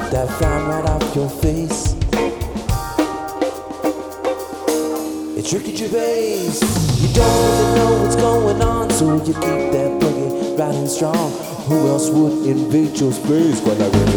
that frown right off your face. It's Ricky Gervais. You don't really know what's going on, so you keep that boogie riding strong. Who else would invade your space? Well, I really